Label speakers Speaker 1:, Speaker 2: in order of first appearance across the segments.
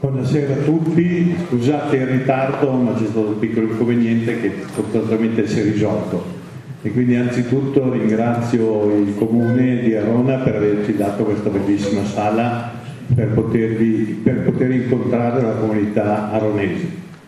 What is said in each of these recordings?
Speaker 1: Buonasera a tutti, scusate il ritardo, ma c'è stato un piccolo inconveniente che fortunatamente si è risolto e quindi anzitutto ringrazio il Comune di Arona per averci dato questa bellissima sala per poter incontrare la comunità aronese.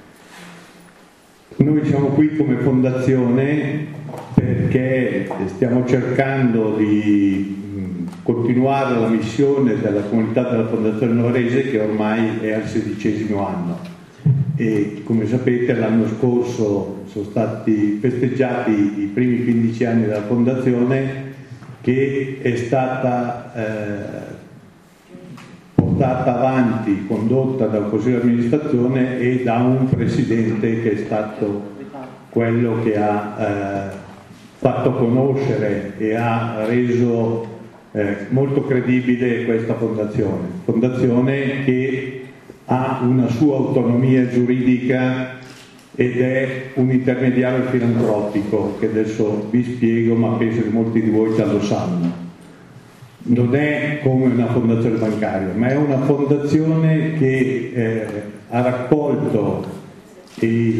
Speaker 1: Noi siamo qui come fondazione perché stiamo cercando di continuare la missione della comunità della Fondazione Novarese, che ormai è al 16° anno, e come sapete l'anno scorso sono stati festeggiati i primi 15 anni della fondazione, che è stata portata avanti, condotta dal Consiglio di amministrazione e da un presidente che è stato quello che ha fatto conoscere e ha reso molto credibile questa fondazione che ha una sua autonomia giuridica ed è un intermediario filantropico che adesso vi spiego, ma penso che molti di voi già lo sanno. Non è come una fondazione bancaria, ma è una fondazione che ha raccolto i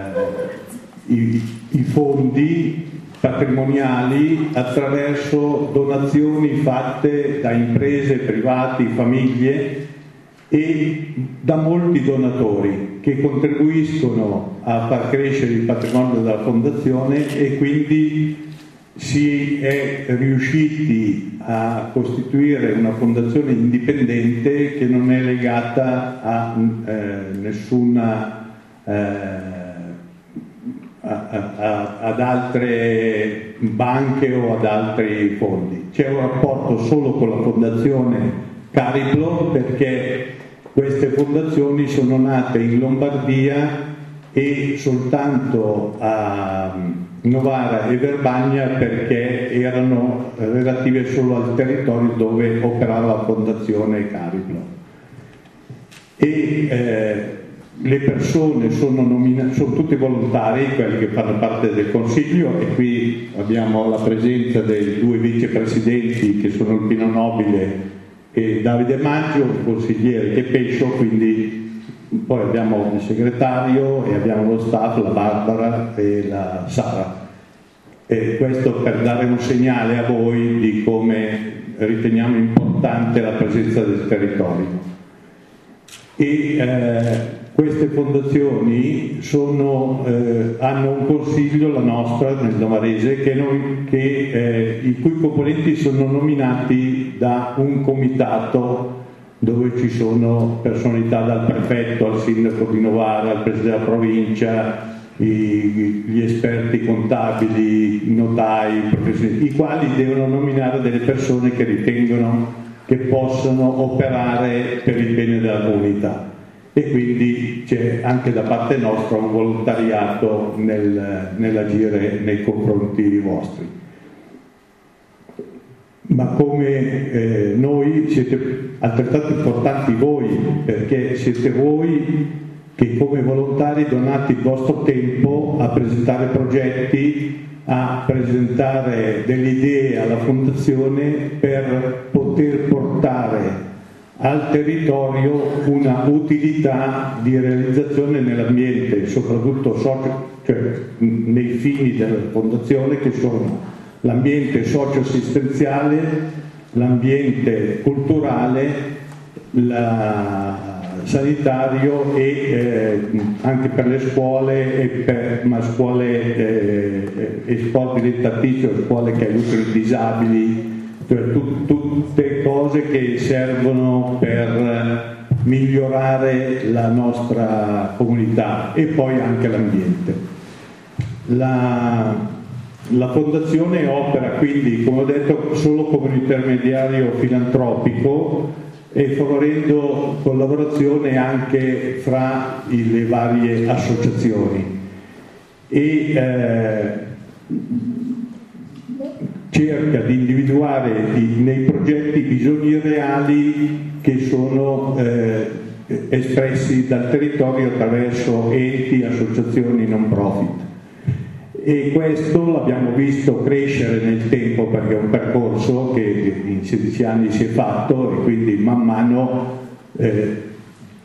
Speaker 1: fondi patrimoniali attraverso donazioni fatte da imprese, privati, famiglie e da molti donatori che contribuiscono a far crescere il patrimonio della fondazione, e quindi si è riusciti a costituire una fondazione indipendente che non è legata a nessuna ad altre banche o ad altri fondi. C'è un rapporto solo con la fondazione Cariplo, perché queste fondazioni sono nate in Lombardia e soltanto a Novara e Verbagna perché erano relative solo al territorio dove operava la fondazione Cariplo. Le persone sono tutti volontari, quelli che fanno parte del Consiglio, e qui abbiamo la presenza dei 2 vicepresidenti che sono il Pino Nobile e Davide Maggio, un consigliere che Pescio, quindi poi abbiamo il segretario e abbiamo lo staff, la Barbara e la Sara. E questo per dare un segnale a voi di come riteniamo importante la presenza del territorio. Queste fondazioni hanno un consiglio, la nostra nel Novarese, i cui componenti sono nominati da un comitato dove ci sono personalità dal prefetto al sindaco di Novara, al presidente della provincia, gli esperti contabili, i notai, i professionisti, i quali devono nominare delle persone che ritengono che possono operare per il bene della comunità. E quindi c'è anche da parte nostra un volontariato nell'agire nei confronti vostri. Ma come noi siete altrettanto importanti voi, perché siete voi che come volontari donate il vostro tempo a presentare progetti, a presentare delle idee alla Fondazione per poter portare al territorio una utilità di realizzazione nell'ambiente, soprattutto nei fini della Fondazione, che sono l'ambiente socio-assistenziale, l'ambiente culturale, sanitario e anche per le scuole, scuole e sport dilettantistici, scuole che aiutano i disabili, cioè tutte cose che servono per migliorare la nostra comunità, e poi anche l'ambiente. La Fondazione opera quindi, come ho detto, solo come un intermediario filantropico e favorendo collaborazione anche fra le varie associazioni. Cerca di individuare nei progetti i bisogni reali che sono espressi dal territorio attraverso enti, associazioni non profit. E questo l'abbiamo visto crescere nel tempo, perché è un percorso che in 16 anni si è fatto, e quindi man mano tutti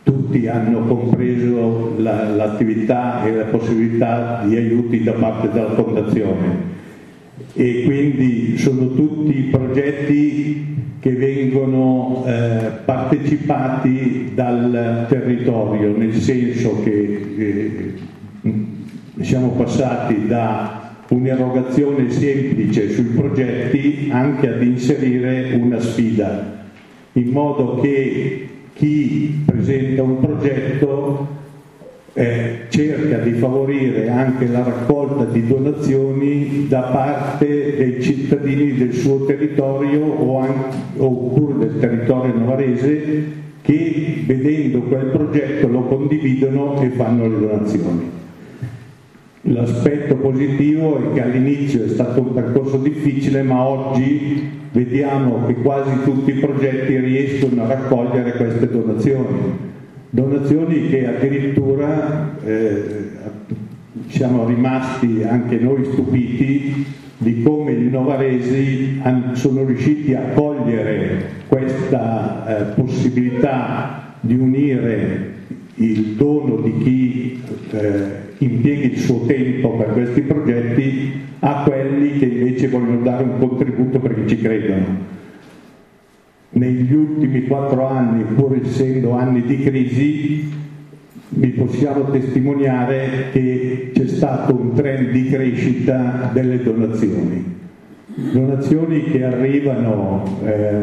Speaker 1: tutti hanno compreso l'attività e la possibilità di aiuti da parte della Fondazione, e quindi sono tutti progetti che vengono partecipati dal territorio, nel senso che siamo passati da un'erogazione semplice sui progetti anche ad inserire una sfida, in modo che chi presenta un progetto cerca di favorire anche la raccolta di donazioni da parte dei cittadini del suo territorio oppure del territorio novarese, che vedendo quel progetto lo condividono e fanno le donazioni. L'aspetto positivo è che all'inizio è stato un percorso difficile, ma oggi vediamo che quasi tutti i progetti riescono a raccogliere queste donazioni che addirittura siamo rimasti anche noi stupiti di come i novaresi sono riusciti a cogliere questa possibilità di unire il dono di chi impieghi il suo tempo per questi progetti a quelli che invece vogliono dare un contributo perché ci credono. Negli ultimi 4 anni, pur essendo anni di crisi, vi possiamo testimoniare che c'è stato un trend di crescita delle donazioni che arrivano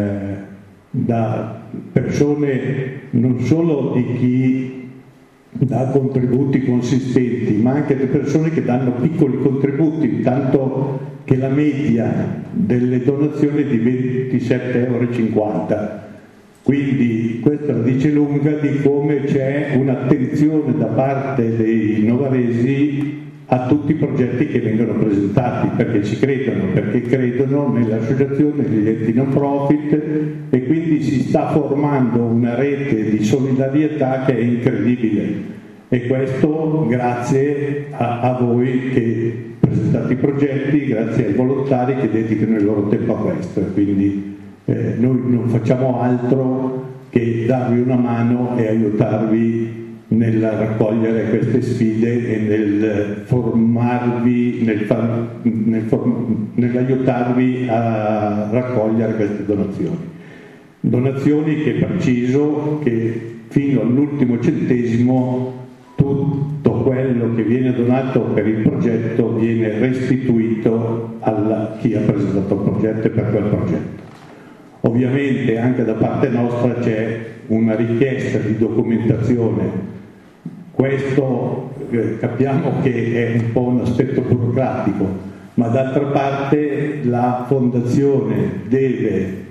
Speaker 1: da persone, non solo di chi dà contributi consistenti, ma anche di persone che danno piccoli contributi, tanto che la media delle donazioni è di 27,50 €. Quindi questo la dice lunga di come c'è un'attenzione da parte dei novaresi a tutti i progetti che vengono presentati, perché ci credono, perché credono nell'associazione, negli enti non profit, e quindi si sta formando una rete di solidarietà che è incredibile, e questo grazie a voi che presentate i progetti, grazie ai volontari che dedicano il loro tempo a questo, e quindi noi non facciamo altro che darvi una mano e aiutarvi nel raccogliere queste sfide e nel formarvi, nell'aiutarvi a raccogliere queste donazioni che preciso che fino all'ultimo centesimo tutto quello che viene donato per il progetto viene restituito a chi ha presentato il progetto e per quel progetto. Ovviamente anche da parte nostra c'è una richiesta di documentazione. Questo capiamo che è un po' un aspetto burocratico, ma d'altra parte la Fondazione deve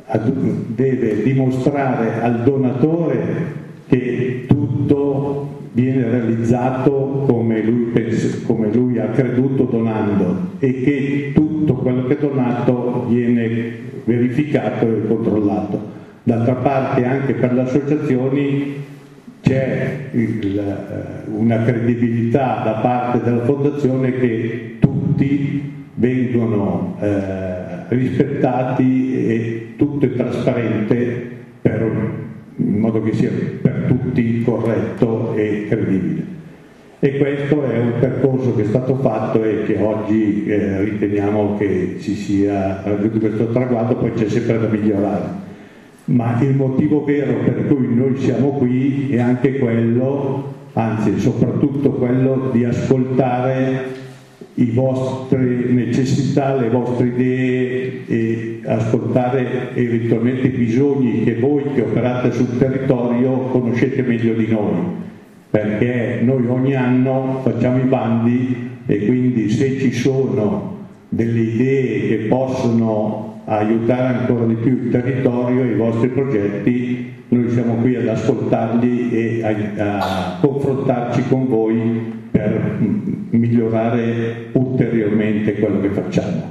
Speaker 1: dimostrare al donatore che tutto viene realizzato come lui ha creduto donando, e che tutto quello che è donato viene verificato e controllato. D'altra parte anche per le associazioni c'è una credibilità da parte della Fondazione che tutti vengono rispettati e tutto è trasparente in modo che sia per tutti corretto e credibile. E questo è un percorso che è stato fatto e che oggi riteniamo che si sia raggiunto questo traguardo, poi c'è sempre da migliorare. Ma il motivo vero per cui noi siamo qui è anche quello, anzi soprattutto quello di ascoltare le vostre necessità, le vostre idee, e ascoltare eventualmente i bisogni che voi che operate sul territorio conoscete meglio di noi, perché noi ogni anno facciamo i bandi e quindi se ci sono delle idee che possono aiutare ancora di più il territorio e i vostri progetti, noi siamo qui ad ascoltarli e a confrontarci con voi per migliorare ulteriormente quello che facciamo.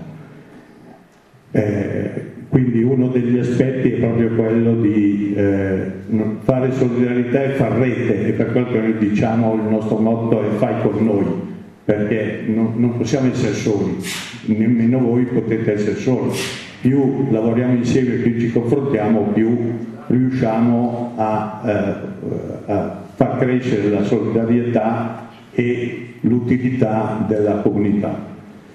Speaker 1: Quindi uno degli aspetti è proprio quello di fare solidarietà e far rete, e per quello che noi diciamo il nostro motto è fai con noi, perché non possiamo essere soli, nemmeno voi potete essere soli. Più lavoriamo insieme, più ci confrontiamo, più riusciamo a far crescere la solidarietà e l'utilità della comunità.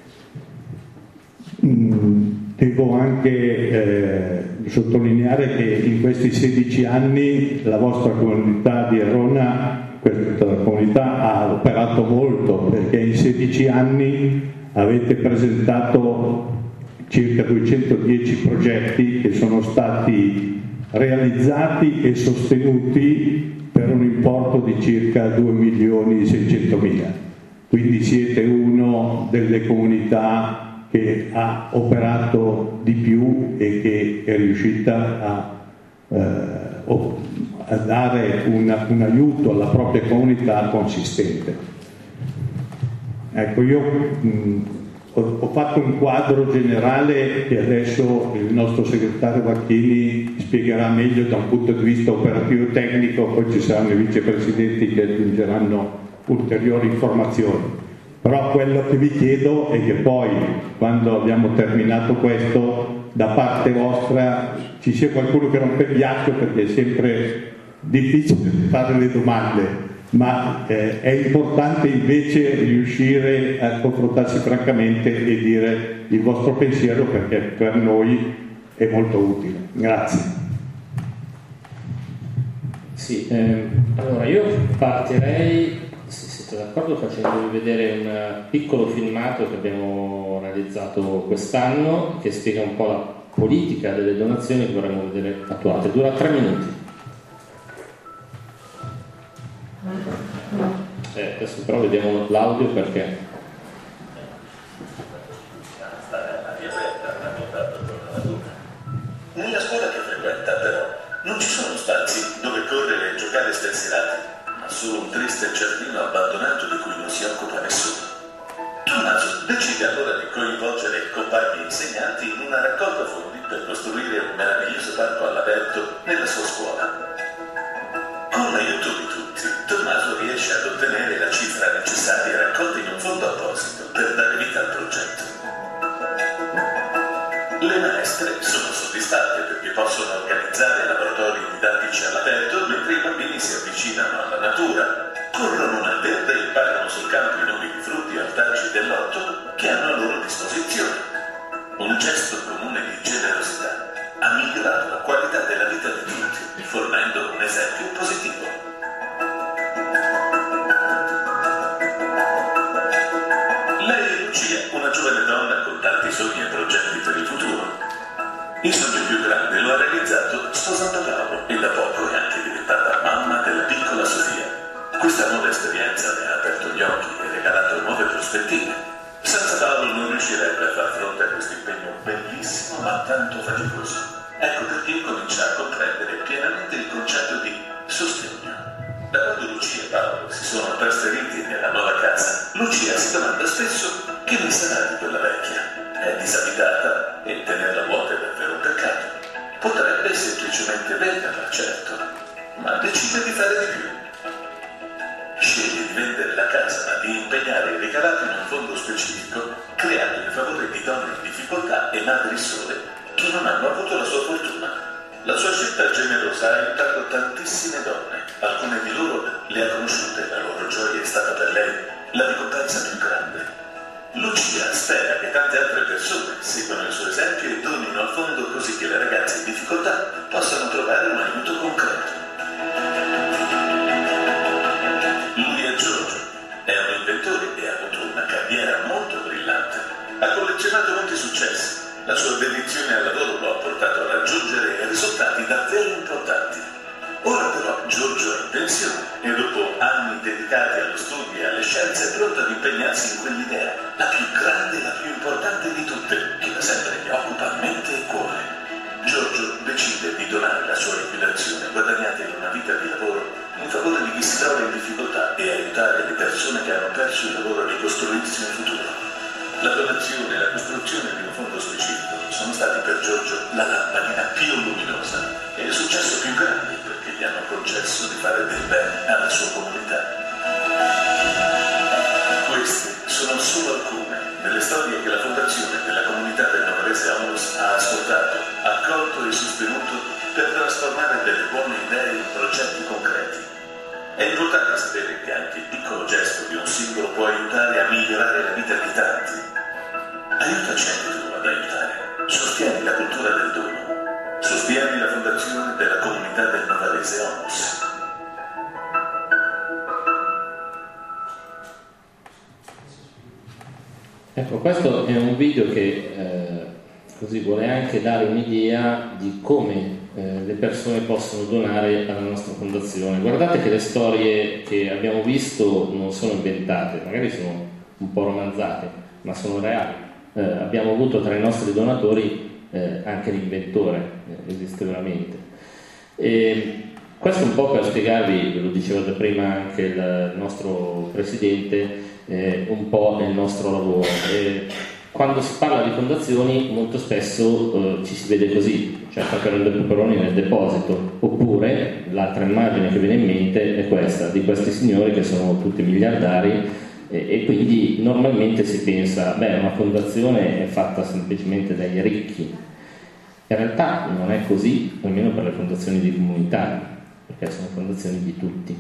Speaker 1: Devo anche sottolineare che in questi 16 anni la vostra comunità di Arona, questa comunità ha operato molto, perché in 16 anni avete presentato circa 210 progetti che sono stati realizzati e sostenuti per un importo di circa 2.600.000. Quindi siete una delle comunità che ha operato di più e che è riuscita a dare un aiuto alla propria comunità consistente. Ecco, io ho fatto un quadro generale che adesso il nostro segretario Vacchini spiegherà meglio da un punto di vista operativo e tecnico, poi ci saranno i vicepresidenti che aggiungeranno ulteriori informazioni. Però quello che vi chiedo è che poi, quando abbiamo terminato questo, da parte vostra ci sia qualcuno che rompe il ghiaccio, perché è sempre difficile fare le domande, ma è importante invece riuscire a confrontarsi francamente e dire il vostro pensiero, perché per noi è molto utile. Grazie.
Speaker 2: Sì, allora io partirei, se siete d'accordo, facendovi vedere un piccolo filmato che abbiamo realizzato quest'anno, che spiega un po' la politica delle donazioni che vorremmo vedere attuate. Dura 3 minuti. Adesso però vediamo l'audio perché...
Speaker 3: Nella scuola che frequenta però non ci sono spazi dove correre e giocare spensierati, ma solo un triste giardino abbandonato di cui non si occupa nessuno. Tommaso decide allora di coinvolgere i compagni insegnanti in una raccolta fondi per costruire un meraviglioso parco all'aperto nella sua scuola. Con l'aiuto di tutti, Tommaso riesce ad ottenere la cifra necessaria raccolta in un fondo apposito per dare vita al progetto. Le maestre sono soddisfatte perché possono organizzare laboratori didattici all'aperto mentre i bambini si avvicinano alla natura, corrono nel verde e imparano sul campo i nomi di frutti e ortaggi dell'orto che hanno a loro disposizione. Un gesto comune di generosità ha migliorato la qualità della vita di tutti, fornendo un esempio positivo. Lei è Lucia, una giovane donna con tanti sogni e progetti per il futuro. Il sogno più grande lo ha realizzato sposando Paolo e da poco è anche diventata mamma della piccola Sofia. Questa nuova esperienza le ha aperto gli occhi e regalato nuove prospettive. Senza Paolo non riuscirebbe a far fronte a questo impegno bellissimo ma tanto faticoso. Ecco perché comincia a comprendere pienamente il concetto di sostegno. Da quando Lucia e Paolo si sono trasferiti nella nuova casa, Lucia si domanda spesso che ne sarà di quella vecchia. È disabitata e tenerla vuota è davvero un peccato. Potrebbe semplicemente venderla, certo, ma decide di fare di più. Sceglie di vendere la casa, ma di impegnare i ricavati in un fondo specifico creato in favore di donne in difficoltà e madri sole che non hanno avuto la sua fortuna. La sua scelta generosa ha aiutato tantissime donne. Alcune di loro le ha conosciute e la loro gioia è stata per lei la ricompensa più grande. Lucia spera che tante altre persone seguano il suo esempio e donino al fondo così che le ragazze in difficoltà possano trovare un aiuto concreto. Lui è Giorgio, è un inventore e ha avuto una carriera molto brillante. Ha collezionato molti successi. La sua dedizione al lavoro lo ha portato a raggiungere risultati davvero importanti. Ora però Giorgio è in pensione e dopo anni dedicati allo studio e alle scienze è pronto ad impegnarsi in quell'idea, la più grande e la più importante di tutte, che da sempre gli occupa mente e cuore. Giorgio decide di donare la sua liquidazione guadagnata in una vita di lavoro in favore di chi si trova in difficoltà e aiutare le persone che hanno perso il lavoro a ricostruirsi un futuro. La donazione e la costruzione di un fondo specifico sono stati per Giorgio la lampadina più luminosa e il successo più grande perché gli hanno concesso di fare del bene alla sua comunità. Queste sono solo alcune delle storie che la fondazione della comunità del Novarese Onlus ha ascoltato, accolto e sostenuto per trasformare delle buone idee in progetti concreti. È importante sapere che anche il piccolo gesto di un singolo può aiutare a migliorare la vita di tanti. Aiutaci anche tu ad aiutare. Sostieni la cultura del dono. Sostieni la fondazione della comunità del Novarese Onlus.
Speaker 2: Ecco, questo è un video che così vuole anche dare un'idea di come le persone possono donare alla nostra fondazione. Guardate che le storie che abbiamo visto non sono inventate, magari sono un po' romanzate, ma sono reali. Abbiamo avuto tra i nostri donatori anche l'inventore, esiste veramente. E questo un po' per spiegarvi, ve lo diceva già prima anche il nostro presidente, un po' il nostro lavoro. Quando si parla di fondazioni molto spesso ci si vede così, cioè Peperoni e Peperoni nel deposito, oppure l'altra immagine che viene in mente è questa, di questi signori che sono tutti miliardari e quindi normalmente si pensa, beh, una fondazione è fatta semplicemente dai ricchi. In realtà non è così, almeno per le fondazioni di comunità, perché sono fondazioni di tutti.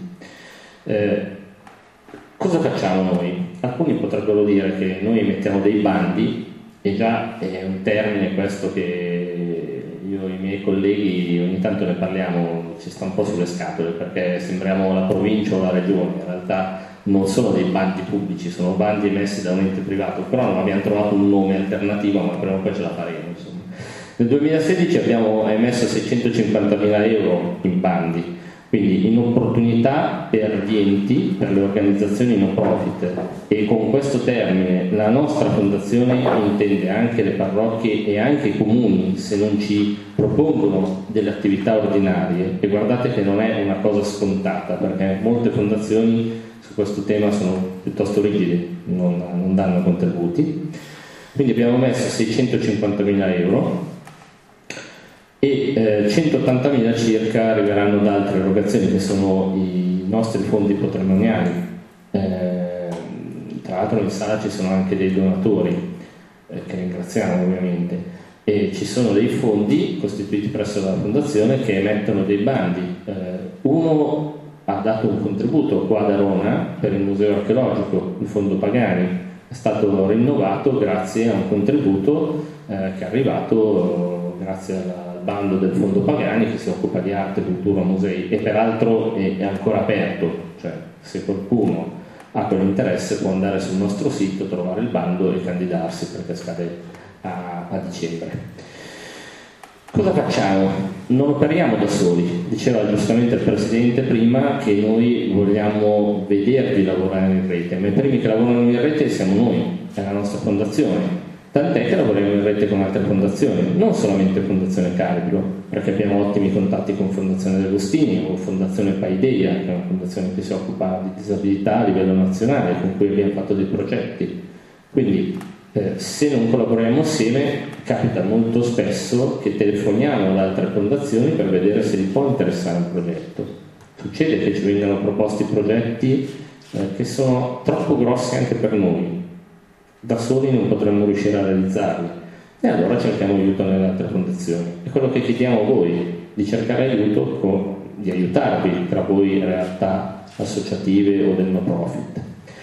Speaker 2: Cosa facciamo noi? Alcuni potrebbero dire che noi emettiamo dei bandi, e già è un termine questo che io e i miei colleghi ogni tanto ne parliamo, ci sta un po' sulle scatole, perché sembriamo la provincia o la regione, in realtà non sono dei bandi pubblici, sono bandi emessi da un ente privato, però non abbiamo trovato un nome alternativo, ma prima o poi ce la faremo, insomma. Nel 2016 abbiamo emesso 650.000 euro in bandi, quindi in opportunità per gli enti, per le organizzazioni no profit, e con questo termine la nostra fondazione intende anche le parrocchie e anche i comuni se non ci propongono delle attività ordinarie, e guardate che non è una cosa scontata, perché molte fondazioni su questo tema sono piuttosto rigide, non danno contributi. Quindi abbiamo messo 650.000 euro e 180.000 circa arriveranno da altre erogazioni che sono i nostri fondi patrimoniali. Tra l'altro in sala ci sono anche dei donatori che ringraziamo ovviamente, e ci sono dei fondi costituiti presso la fondazione che emettono dei bandi. Uno ha dato un contributo qua ad Arona per il museo archeologico, il fondo Pagani, è stato rinnovato grazie a un contributo che è arrivato grazie al bando del fondo Pagani, che si occupa di arte, cultura, musei, e peraltro è ancora aperto, cioè se qualcuno ha quell'interesse può andare sul nostro sito, trovare il bando e candidarsi, perché scade a dicembre. Cosa facciamo? Non operiamo da soli. Diceva giustamente il Presidente prima che noi vogliamo vedervi lavorare in rete, ma i primi che lavorano in rete siamo noi, è la nostra fondazione. Tant'è che lavoriamo in rete con altre fondazioni, non solamente Fondazione Calibro, perché abbiamo ottimi contatti con Fondazione Agostini o Fondazione Paideia, che è una fondazione che si occupa di disabilità a livello nazionale, con cui abbiamo fatto dei progetti. Quindi se non collaboriamo assieme, capita molto spesso che telefoniamo ad altre fondazioni per vedere se gli può interessare un progetto. Succede che ci vengano proposti progetti che sono troppo grossi anche per noi, da soli non potremmo riuscire a realizzarli, e allora cerchiamo aiuto nelle altre fondazioni. E quello che chiediamo a voi, di cercare aiuto, di aiutarvi tra voi realtà associative o del no profit.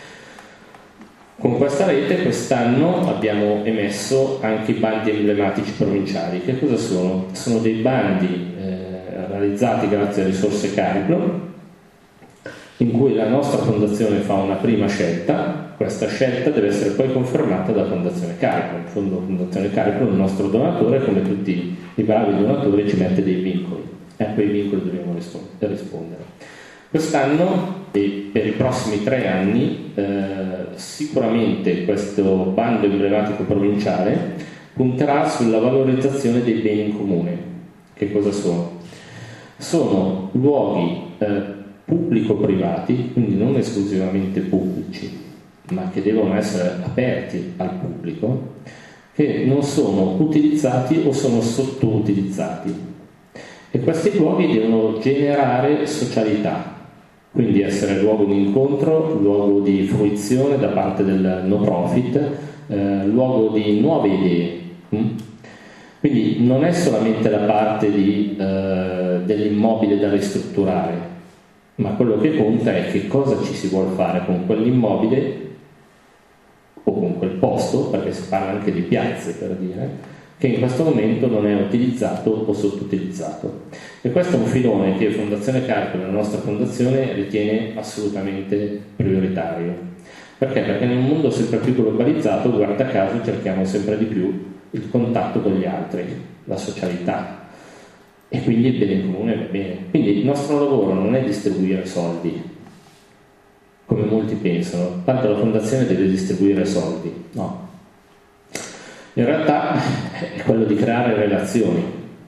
Speaker 2: Con questa rete quest'anno abbiamo emesso anche i bandi emblematici provinciali. Che cosa sono? Sono dei bandi realizzati grazie a risorse Calibro, in cui la nostra fondazione fa una prima scelta. Questa scelta deve essere poi confermata da Fondazione Calibro. In fondo Fondazione Calibro, il nostro donatore, come tutti i bravi donatori, ci mette dei vincoli, e a quei vincoli dobbiamo rispondere. Quest'anno e per i prossimi 3 anni sicuramente questo bando emblematico provinciale punterà sulla valorizzazione dei beni in comune. Che cosa sono? Sono luoghi pubblico-privati, quindi non esclusivamente pubblici, ma che devono essere aperti al pubblico, che non sono utilizzati o sono sottoutilizzati. E questi luoghi devono generare socialità, quindi essere luogo di incontro, luogo di fruizione da parte del no profit, luogo di nuove idee. Quindi non è solamente la parte dell'immobile da ristrutturare, ma quello che conta è che cosa ci si vuole fare con quell'immobile o con quel posto, perché si parla anche di piazze, per dire, che in questo momento non è utilizzato o sottoutilizzato. E questo è un filone che Fondazione Carpio, la nostra fondazione, ritiene assolutamente prioritario. Perché? Perché in un mondo sempre più globalizzato, guarda caso, cerchiamo sempre di più il contatto con gli altri, la socialità, e quindi il bene comune va bene. Quindi il nostro lavoro non è distribuire soldi, come molti pensano, tanto la fondazione deve distribuire soldi, no. In realtà è quello di creare relazioni.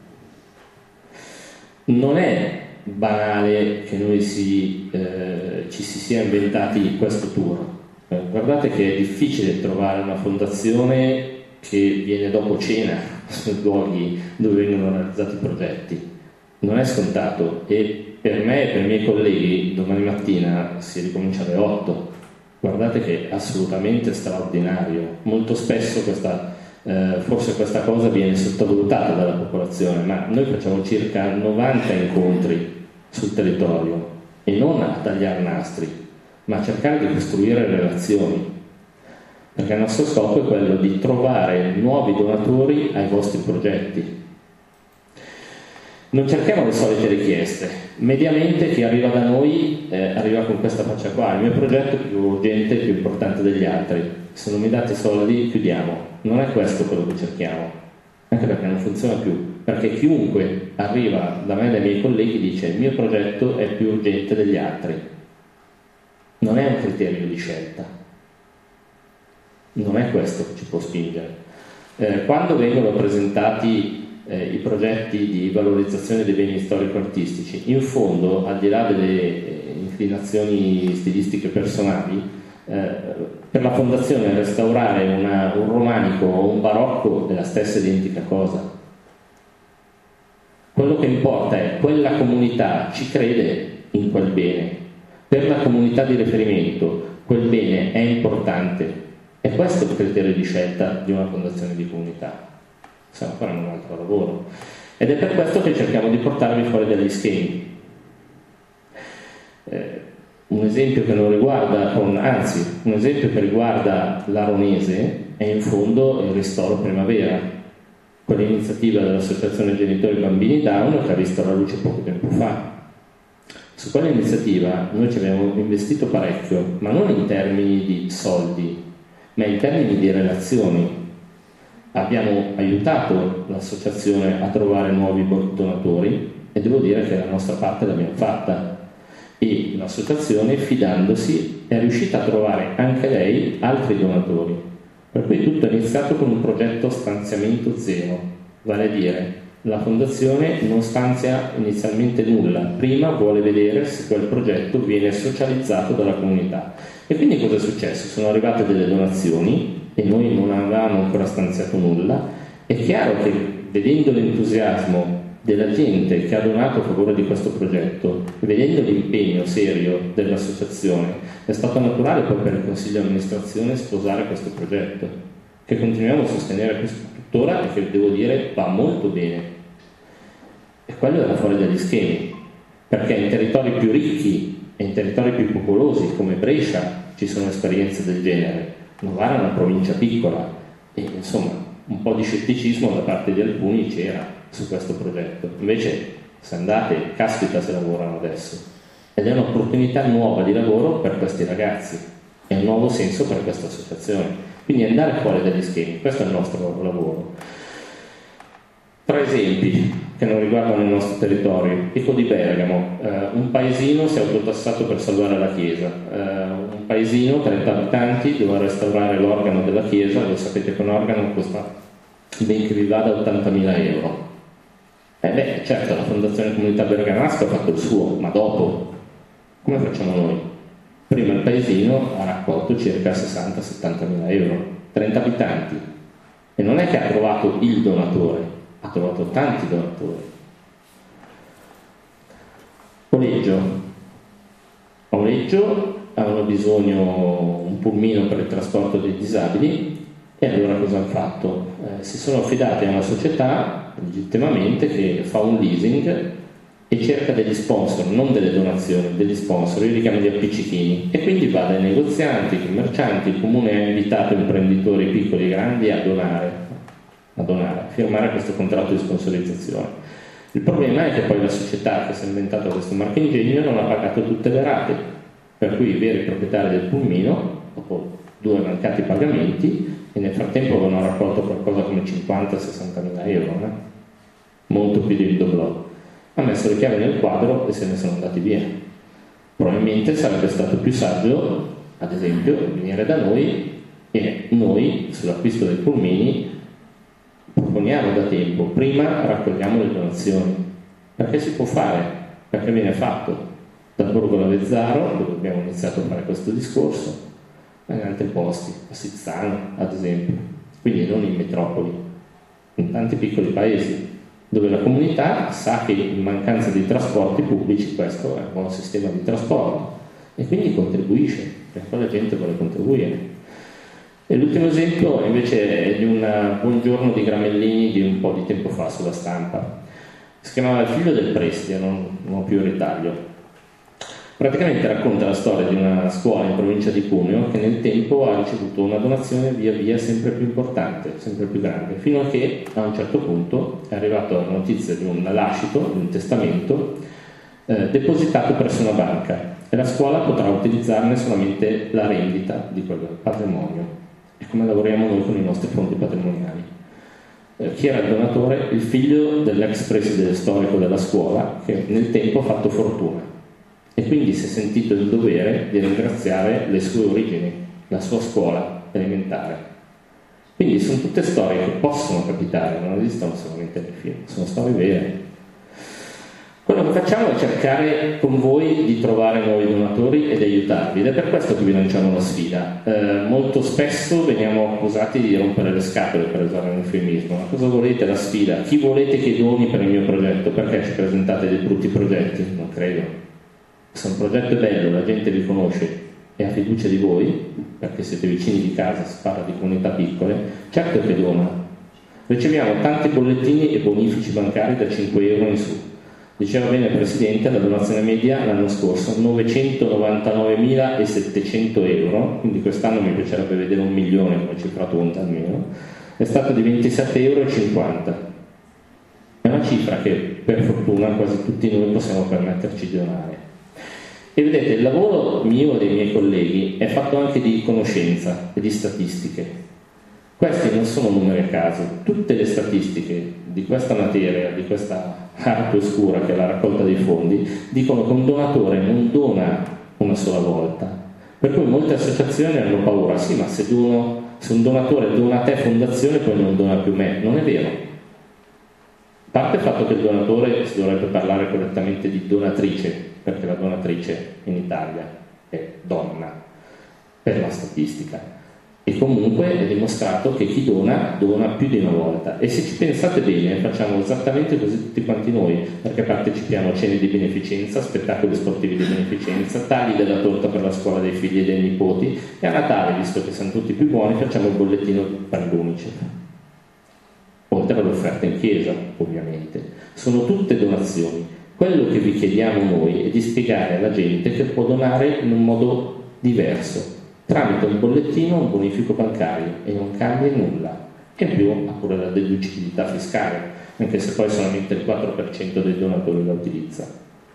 Speaker 2: Non è banale che noi ci si sia inventati questo tour. Guardate che è difficile trovare una fondazione che viene dopo cena sui luoghi dove vengono realizzati i progetti. Non è scontato, e per me e per i miei colleghi domani mattina si ricomincia alle 8. Guardate che è assolutamente straordinario. Molto spesso forse questa cosa viene sottovalutata dalla popolazione, ma noi facciamo circa 90 incontri sul territorio, e non a tagliare nastri, ma a cercare di costruire relazioni, perché il nostro scopo è quello di trovare nuovi donatori ai vostri progetti. Non cerchiamo le solite richieste. Mediamente chi arriva da noi arriva con questa faccia qua: il mio progetto è più urgente e più importante degli altri, se non mi date soldi chiudiamo. Non è questo quello che cerchiamo, anche perché non funziona più, perché chiunque arriva da me e dai miei colleghi dice il mio progetto è più urgente degli altri. Non è un criterio di scelta, non è questo che ci può spingere. Quando vengono presentati i progetti di valorizzazione dei beni storico-artistici, in fondo, al di là delle inclinazioni stilistiche personali, per la fondazione restaurare un romanico o un barocco è la stessa identica cosa. Quello che importa è quella comunità ci crede in quel bene, per la comunità di riferimento quel bene è importante, e questo è il criterio di scelta di una fondazione di comunità. Se no faranno un altro lavoro, ed è per questo che cerchiamo di portarvi fuori dagli schemi. Un esempio che non riguarda, un esempio che riguarda l'Aronese è in fondo il Ristoro Primavera, quell'iniziativa dell'Associazione Genitori Bambini Down che ha visto la luce poco tempo fa. Su quell'iniziativa noi ci abbiamo investito parecchio, ma non in termini di soldi, ma in termini di relazioni. Abbiamo aiutato l'associazione a trovare nuovi donatori, e devo dire che la nostra parte l'abbiamo fatta, e l'associazione, fidandosi, è riuscita a trovare anche lei altri donatori, per cui tutto è iniziato con un progetto stanziamento zero, vale a dire la fondazione non stanzia inizialmente nulla, prima vuole vedere se quel progetto viene socializzato dalla comunità. E quindi cosa è successo? Sono arrivate delle donazioni e noi non avevamo ancora stanziato nulla. È chiaro che vedendo l'entusiasmo della gente che ha donato a favore di questo progetto, vedendo l'impegno serio dell'associazione, è stato naturale poi per il Consiglio di amministrazione sposare questo progetto, che continuiamo a sostenere tuttora e che devo dire va molto bene. E quello era fuori dagli schemi, perché in territori più ricchi e in territori più popolosi come Brescia ci sono esperienze del genere. Novara è una provincia piccola e insomma un po' di scetticismo da parte di alcuni c'era su questo progetto. Invece se andate, caspita se lavorano adesso, ed è un'opportunità nuova di lavoro per questi ragazzi, è un nuovo senso per questa associazione. Quindi andare fuori dagli schemi, questo è il nostro lavoro. 3 esempi che non riguardano il nostro territorio. Pico di Bergamo, un paesino si è autotassato per salvare la chiesa, un paesino, 30 abitanti, doveva restaurare l'organo della chiesa. Lo sapete che un organo costa, ben che vi vada, 80.000 euro. Certo, la Fondazione Comunità Bergamasca ha fatto il suo, ma dopo come facciamo noi? Prima il paesino ha raccolto circa 60-70.000 euro, 30 abitanti, e non è che ha trovato il donatore, ha trovato tanti donatori. Oleggio avevano bisogno un pulmino per il trasporto dei disabili, e allora cosa hanno fatto? Si sono affidati a una società legittimamente che fa un leasing e cerca degli sponsor, non delle donazioni, degli sponsor, io li chiamo gli appiccichini, e quindi va dai negozianti, ai commercianti. Il comune ha invitato imprenditori piccoli e grandi a donare, a firmare questo contratto di sponsorizzazione. Il problema è che poi la società che si è inventata questo marchingegno non ha pagato tutte le rate, per cui i veri proprietari del pulmino, dopo 2 mancati pagamenti, e nel frattempo avevano raccolto qualcosa come 50-60 mila euro, molto più di doblò. Ha messo le chiavi nel quadro e se ne sono andati via. Probabilmente sarebbe stato più saggio, ad esempio, venire da noi, e noi sull'acquisto dei pulmini proponiamo da tempo: prima raccogliamo le donazioni, perché si può fare, perché viene fatto da Borgo Lavezzaro, dove abbiamo iniziato a fare questo discorso, ma in altri posti, a Sizzano ad esempio, quindi non in metropoli, in tanti piccoli paesi dove la comunità sa che in mancanza di trasporti pubblici questo è un buon sistema di trasporto e quindi contribuisce, perché la gente vuole contribuire. E l'ultimo esempio invece è di un buongiorno di Gramellini di un po' di tempo fa sulla Stampa. Si chiamava Il figlio del Prestia, non ho più il ritaglio. Praticamente racconta la storia di una scuola in provincia di Cuneo che nel tempo ha ricevuto una donazione via via sempre più importante, sempre più grande, fino a che a un certo punto è arrivata la notizia di un lascito, di un testamento depositato presso una banca, e la scuola potrà utilizzarne solamente la rendita di quel patrimonio. E come lavoriamo noi con i nostri fondi patrimoniali? Chi era il donatore? Il figlio dell'ex preside storico della scuola, che nel tempo ha fatto fortuna e quindi si è sentito il dovere di ringraziare le sue origini, la sua scuola elementare. Quindi sono tutte storie che possono capitare, non esistono solamente nei film, sono storie vere. Quello che facciamo è cercare con voi di trovare nuovi donatori ed aiutarvi, ed è per questo che vi lanciamo una sfida. Molto spesso veniamo accusati di rompere le scatole, per usare un eufemismo. Ma cosa volete la sfida? Chi volete che doni per il mio progetto? Perché ci presentate dei brutti progetti? Non credo. Se un progetto è bello, la gente vi conosce e ha fiducia di voi, perché siete vicini di casa, si parla di comunità piccole, certo che dona. Riceviamo tanti bollettini e bonifici bancari da 5 euro in su. Diceva bene il Presidente, la donazione media l'anno scorso 999.700 euro, quindi quest'anno mi piacerebbe vedere 1 milione come cifra tonda almeno, è stata di 27,50 euro. È una cifra che per fortuna quasi tutti noi possiamo permetterci di donare. E vedete, il lavoro mio e dei miei colleghi è fatto anche di conoscenza e di statistiche. Questi non sono numeri a caso, tutte le statistiche di questa materia, di questa arte oscura che è la raccolta dei fondi, dicono che un donatore non dona una sola volta. Per cui molte associazioni hanno paura: sì, ma se un donatore dona a te fondazione poi non dona più me. Non è vero. A parte il fatto che il donatore si dovrebbe parlare correttamente di donatrice, perché la donatrice in Italia è donna per la statistica, e comunque è dimostrato che chi dona più di una volta. E se ci pensate bene, facciamo esattamente così tutti quanti noi, perché partecipiamo a cene di beneficenza, spettacoli sportivi di beneficenza, tagli della torta per la scuola dei figli e dei nipoti, e a Natale, visto che siamo tutti più buoni, facciamo il bollettino per l'Unicef, oltre all'offerta in chiesa, ovviamente. Sono tutte donazioni. Quello che vi chiediamo noi è di spiegare alla gente che può donare in un modo diverso, tramite un bollettino o un bonifico bancario, e non cambia nulla. E in più ha pure la deducibilità fiscale, anche se poi solamente il 4% dei donatori la utilizza.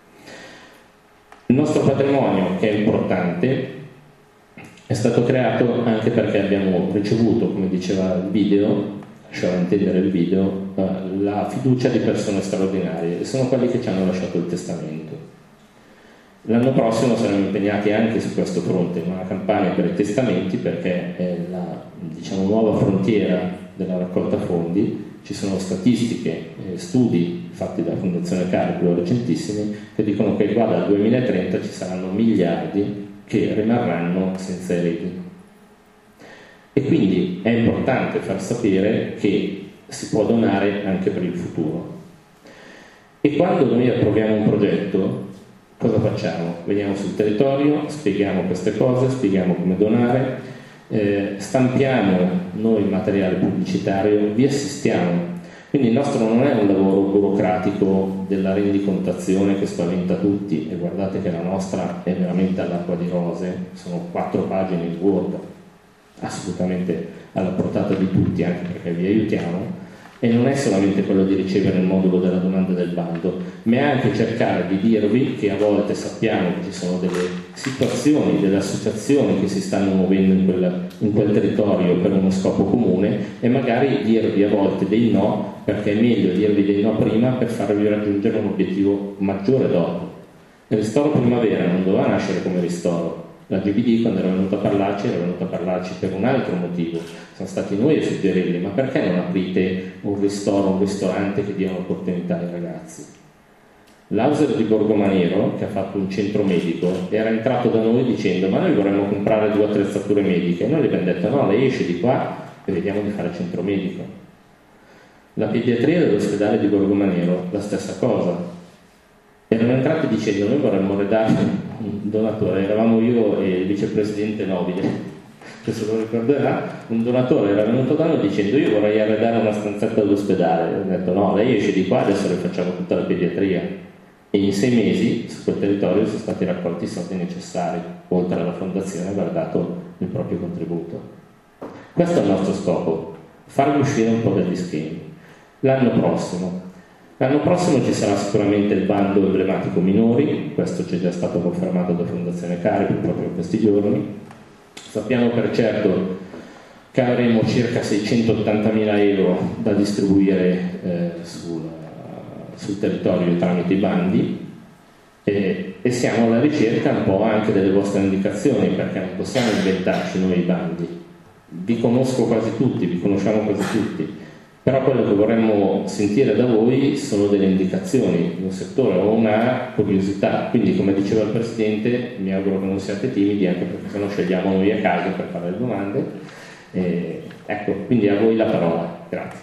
Speaker 2: Il nostro patrimonio, che è importante, è stato creato anche perché abbiamo ricevuto, come diceva il video, lasciava intendere il video, la fiducia di persone straordinarie, e sono quelli che ci hanno lasciato il testamento. L'anno prossimo saremo impegnati anche su questo fronte, in una campagna per i testamenti, perché è la nuova frontiera della raccolta fondi. Ci sono statistiche e studi fatti dalla Fondazione Cariplo recentissimi che dicono che qua dal 2030 ci saranno miliardi che rimarranno senza eredi. E quindi è importante far sapere che si può donare anche per il futuro. E quando noi approviamo un progetto, cosa facciamo? Veniamo sul territorio, spieghiamo queste cose, spieghiamo come donare, stampiamo noi il materiale pubblicitario, vi assistiamo. Quindi il nostro non è un lavoro burocratico della rendicontazione che spaventa tutti, e guardate che la nostra è veramente all'acqua di rose, sono 4 pagine in Word, assolutamente alla portata di tutti, anche perché vi aiutiamo, e non è solamente quello di ricevere il modulo della domanda del bando, ma è anche cercare di dirvi che a volte sappiamo che ci sono delle situazioni, delle associazioni che si stanno muovendo in quel territorio per uno scopo comune, e magari dirvi a volte dei no, perché è meglio dirvi dei no prima per farvi raggiungere un obiettivo maggiore dopo. Il ristoro primavera non doveva nascere come ristoro. La GBD, quando era venuta a parlarci per un altro motivo. Siamo stati noi a suggerirgli: ma perché non aprite un ristorante che dia un'opportunità ai ragazzi? L'Auser di Borgomanero, che ha fatto un centro medico, era entrato da noi dicendo: ma noi vorremmo comprare 2 attrezzature mediche, e noi gli abbiamo detto: no, lei esce di qua e vediamo di fare centro medico. La pediatria dell'ospedale di Borgomanero, la stessa cosa. Erano entrati dicendo: noi vorremmo redare un donatore, eravamo io e il vicepresidente Nobile, questo lo ricorderà. Un donatore era venuto da noi dicendo: io vorrei arredare una stanzetta dell'ospedale. Ho detto: no, lei esce di qua, adesso le facciamo tutta la pediatria. E in 6 mesi su quel territorio sono stati raccolti i soldi necessari, oltre alla fondazione aver dato il proprio contributo. Questo è il nostro scopo, farvi uscire un po' dagli schemi. L'anno prossimo ci sarà sicuramente il bando emblematico minori, questo ci è già stato confermato da Fondazione Carico proprio in questi giorni. Sappiamo per certo che avremo circa 680.000 euro da distribuire sul territorio tramite i bandi, e siamo alla ricerca un po' anche delle vostre indicazioni, perché non possiamo inventarci noi i bandi. Vi conosco quasi tutti, vi conosciamo quasi tutti, però quello che vorremmo sentire da voi sono delle indicazioni di un settore o una curiosità. Quindi, come diceva il Presidente, mi auguro che non siate timidi, anche perché se no scegliamo noi a caso per fare le domande. Ecco, quindi a voi la parola. Grazie.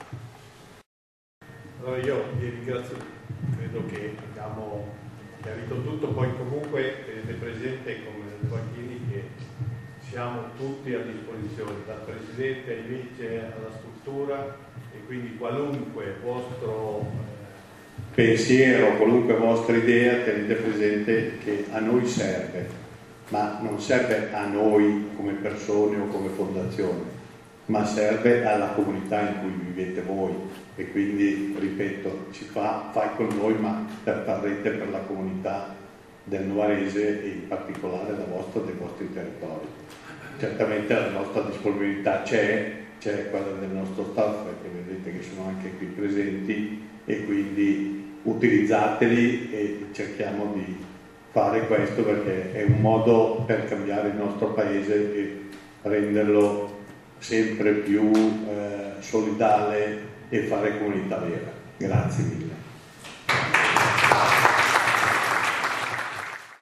Speaker 1: Allora io vi ringrazio, credo che abbiamo chiarito tutto, poi comunque tenete presente, come detto Facchini, che siamo tutti a disposizione, dal Presidente ai vice alla struttura, e quindi qualunque vostro pensiero, qualunque vostra idea, tenete presente che a noi serve, ma non serve a noi come persone o come fondazione, ma serve alla comunità in cui vivete voi, e quindi, ripeto, fai con noi, ma per far rete per la comunità del Novarese e in particolare dei vostri territori. Certamente la nostra disponibilità c'è quella del nostro staff, perché vedete che sono anche qui presenti, e quindi utilizzateli e cerchiamo di fare questo, perché è un modo per cambiare il nostro paese e renderlo sempre più solidale e fare comunità vera. Grazie mille.